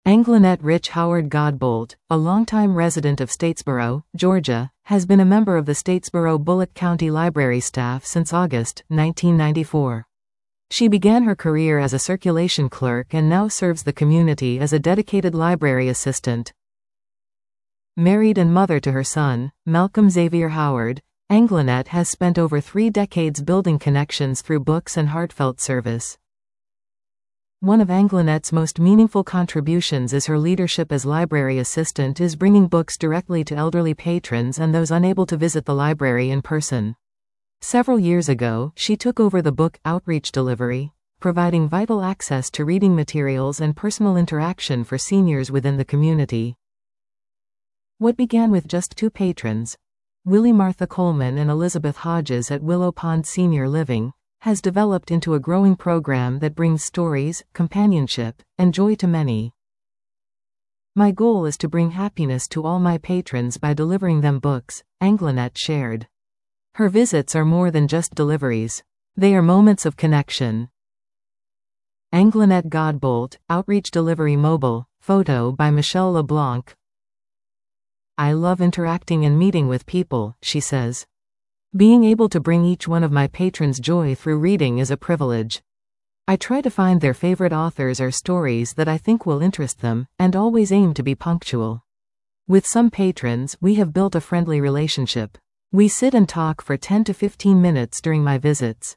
Anglynette Rich Howard Godbolt, a longtime resident of Statesboro, Georgia, has been a member of the Statesboro-Bullock County Library staff since August 1994. She began her career as a circulation clerk and now serves the community as a dedicated library assistant. Married and mother to her son, Malcolm Xavier Howard, Anglynette has spent over 3 decades building connections through books and heartfelt service. One of Anglynette's most meaningful contributions is her leadership as library assistant is bringing books directly to elderly patrons and those unable to visit the library in person. Several years ago, she took over the book outreach delivery, providing vital access to reading materials and personal interaction for seniors within the community. What began with just 2 patrons, Willie Martha Coleman and Elizabeth Hodges at Willow Pond Senior Living, has developed into a growing program that brings stories, companionship, and joy to many. My goal is to bring happiness to all my patrons by delivering them books, Anglynette shared. Her visits are more than just deliveries. They are moments of connection. Anglynette Godbolt, Outreach Delivery Mobile, photo by Michelle LeBlanc. I love interacting and meeting with people, she says. Being able to bring each one of my patrons joy through reading is a privilege. I try to find their favorite authors or stories that I think will interest them, and always aim to be punctual. With some patrons, we have built a friendly relationship. We sit and talk for 10 to 15 minutes during my visits.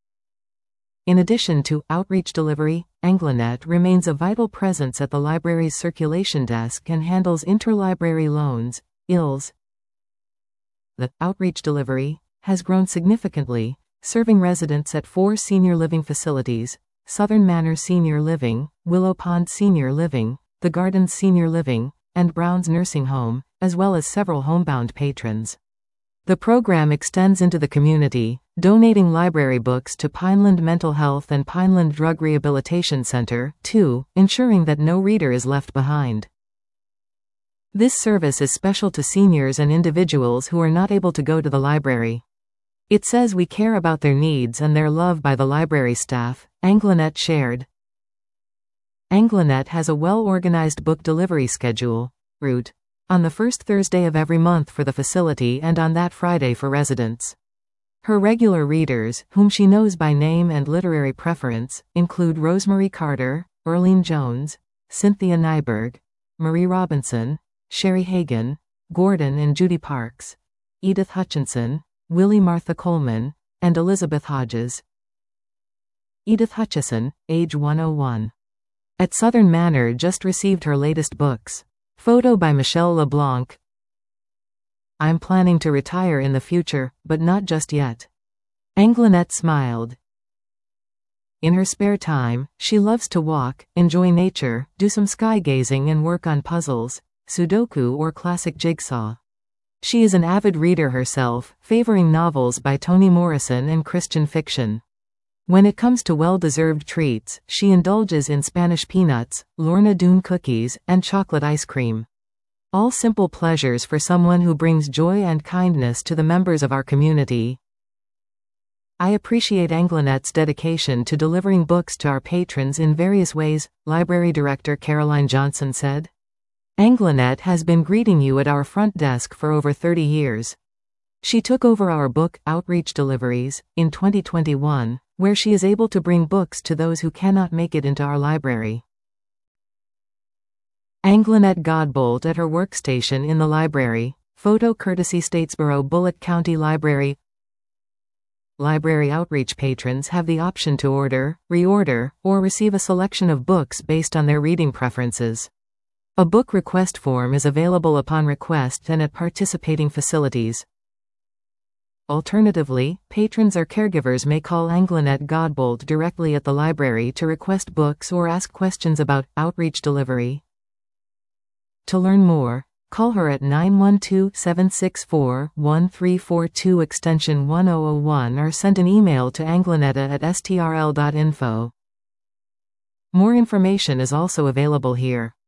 In addition to outreach delivery, Anglynette remains a vital presence at the library's circulation desk and handles interlibrary loans, ILs. The outreach delivery has grown significantly, serving residents at 4 senior living facilities: Southern Manor Senior Living, Willow Pond Senior Living, The Gardens Senior Living, and Brown's Nursing Home, as well as several homebound patrons. The program extends into the community, donating library books to Pineland Mental Health and Pineland Drug Rehabilitation Center, too, ensuring that no reader is left behind. This service is special to seniors and individuals who are not able to go to the library. It says we care about their needs and their love by the library staff, Anglynette shared. Anglynette has a well-organized book delivery schedule, route, on the first Thursday of every month for the facility and on that Friday for residents. Her regular readers, whom she knows by name and literary preference, include Rosemary Carter, Earlene Jones, Cynthia Nyberg, Marie Robinson, Sherry Hagan, Gordon and Judy Parks, Edith Hutchinson, Willie Martha Coleman, and Elizabeth Hodges. Edith Hutchison, age 101. At Southern Manor just received her latest books. Photo by Michelle LeBlanc. I'm planning to retire in the future, but not just yet. Anglynette smiled. In her spare time, she loves to walk, enjoy nature, do some sky gazing and work on puzzles, Sudoku or classic jigsaw. She is an avid reader herself, favoring novels by Toni Morrison and Christian fiction. When it comes to well-deserved treats, she indulges in Spanish peanuts, Lorna Doone cookies, and chocolate ice cream. All simple pleasures for someone who brings joy and kindness to the members of our community. I appreciate Anglynette's dedication to delivering books to our patrons in various ways, Library Director Caroline Johnson said. Anglynette has been greeting you at our front desk for over 30 years. She took over our book outreach deliveries in 2021, where she is able to bring books to those who cannot make it into our library. Anglynette Godbolt at her workstation in the library, photo courtesy Statesboro-Bullock County Library. Library outreach patrons have the option to order, reorder, or receive a selection of books based on their reading preferences. A book request form is available upon request and at participating facilities. Alternatively, patrons or caregivers may call Anglynette Godbolt directly at the library to request books or ask questions about outreach delivery. To learn more, call her at 912-764-1342 extension 1001 or send an email to anglynette@strl.info. More information is also available here.